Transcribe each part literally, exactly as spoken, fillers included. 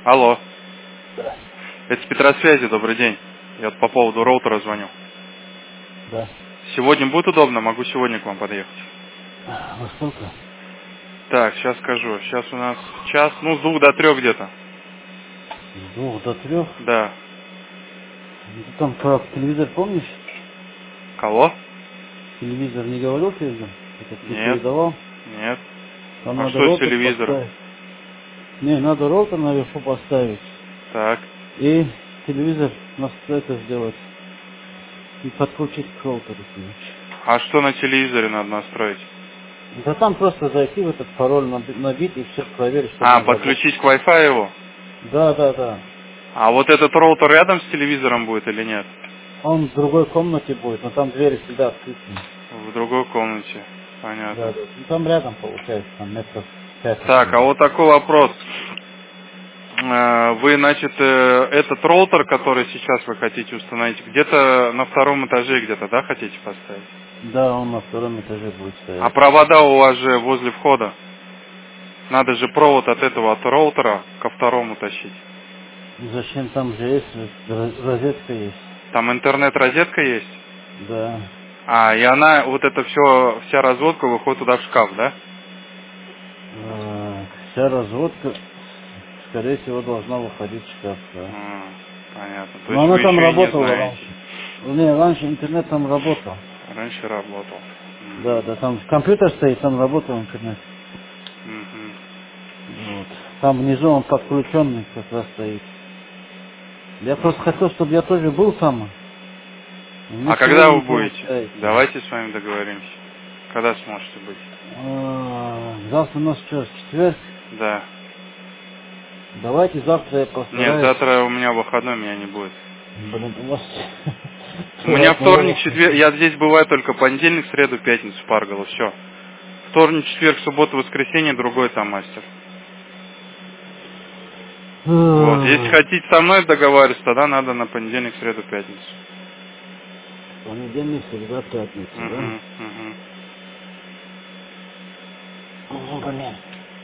Алло. Да. Это с Петросвязи, добрый день. Я по поводу роутера звоню. Да. Сегодня будет удобно? Могу сегодня к вам подъехать. Во сколько? Так, сейчас скажу. Сейчас у нас час, ну, с двух до трех где-то. С двух до трех? Да. Ты там про телевизор помнишь? Кого? Телевизор не говорил телевизор? Это ты Нет. передавал? Нет. Там А надо что с роутер телевизором? поставить. Не, надо роутер наверху поставить. Так. И телевизор нас это сделать. И подключить к роутеру, короче. А что на телевизоре надо настроить? Да там просто зайти в этот пароль, наби- набить и все проверить, чтобы А, он работал. подключить к Wi-Fi его? Да, да, да. А вот этот роутер рядом с телевизором будет или нет? Он в другой комнате будет, но там двери всегда открыты. В другой комнате. Да, Понятно. да. Ну там рядом получается, там метров пять от Так, а него. вот такой вопрос. Э, Вы, значит, э, этот роутер, который сейчас вы хотите установить, где-то на втором этаже где-то, да, хотите поставить? Да, он на втором этаже будет А стоять. провода у вас же возле входа. Надо же провод от этого, от роутера ко второму тащить. Зачем, там же есть, роз- розетка есть. Там интернет-розетка есть? Да. А, и она, вот это все, вся разводка выходит туда в шкаф, да? А, вся разводка, скорее всего, должна выходить в шкаф, да. М, понятно. То Но есть она вы там еще и не работала знаете. раньше. Не, раньше интернет там работал. Раньше работал. Да, Мгм. да, там компьютер стоит, там работал интернет. Мгм. Вот. Там внизу он подключенный как раз стоит. Я просто Мгм. хотел, чтобы я тоже был там. У меня А когда сегодня вы не будете? получается. Давайте с вами договоримся. Когда сможете быть? А, завтра у нас что, четверг? Да. Давайте завтра я Нет, постараюсь. завтра у меня выходной, меня не будет. Блин, у вас... У меня От моего вторник, четверг, выхода. я здесь бываю только понедельник, среду, пятницу, Парголов, все. Вторник, четверг, суббота, воскресенье, другой там мастер. Вот, если хотите со мной договариваться, тогда надо на понедельник, среду, пятницу. Понедельник, среда, пятница, да? Угу, угу. Ну, блин.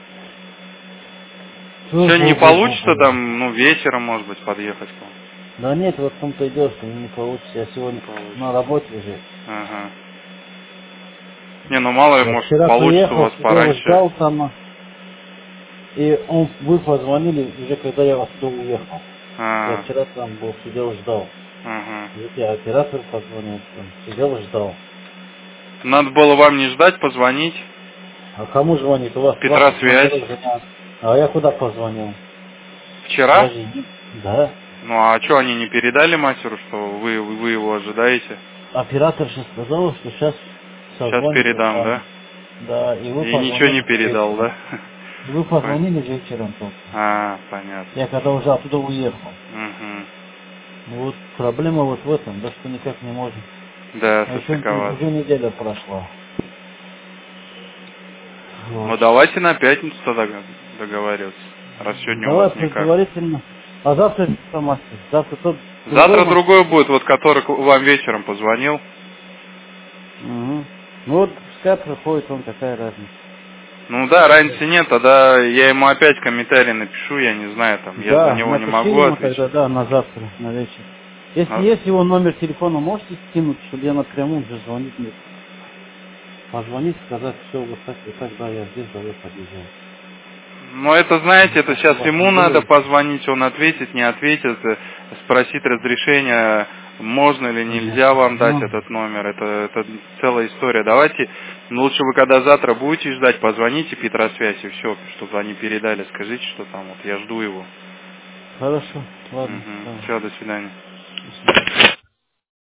Сегодня не получится Фу-фу-фу-фу-фу. там, ну, вечером, может быть, подъехать к вам? Да нет, вот в том-то и дело, что не получится. Я Не сегодня на получится. работе уже. Ага. Не, ну мало ли, Я может, вчера получится у приехал, вас сидел, пораньше. ждал там. И он, вы позвонили уже, когда я оттуда уехал. Я А, вчера там был, сидел, ждал. ага. Видите, оператор позвонил, там, сидел, ждал. Надо было вам не ждать, позвонить. А кому звонит? У вас Петра ваших связь. номеров же нет. А я куда позвонил? Я Вчера? же не- Да. Ну а что, они не передали мастеру, что вы, вы его ожидаете? Оператор же сказал, что сейчас Сейчас созвонится с передам, да? вами. Да, и вы И ничего не позвонили передал, вечером. да? Вы Пон- позвонили вечером только. А, понятно. Я когда уже оттуда уехал. Угу. Ну вот проблема вот в этом, да, что никак не можем. Да, А еще состыковаться. уже неделя прошла. Вот. Ну давайте на пятницу тогда договариваться, раз сегодня у Давай вас никак. предварительно. А завтра что, мастер? Завтра тот другой Завтра мастер другой будет? будет, вот который к- вам вечером позвонил. Угу. Ну вот пускай проходит он, какая разница. Ну да, разницы нет, тогда я ему опять комментарий напишу, я не знаю, там, я за Да, него не напиши могу ему тогда, отвечать. да, на завтра, на вечер. Если А, есть его номер телефона, можете скинуть, чтобы я напрямую уже звонить мне. Позвонить, сказать, все, вот так, вот так, да, я здесь, давай подъезжай. Ну это, знаете, это Так у сейчас вас ему не надо было? позвонить, он ответит, не ответит, э, спросить разрешение, можно или Мгм. нельзя вам дать Ну, этот номер, это, это целая история. Давайте, ну, лучше вы когда завтра будете ждать, позвоните Петросвязь и все, чтобы они передали, скажите, что там, вот я жду его. хорошо, ладно, Угу. давай. Все, до свидания. До свидания.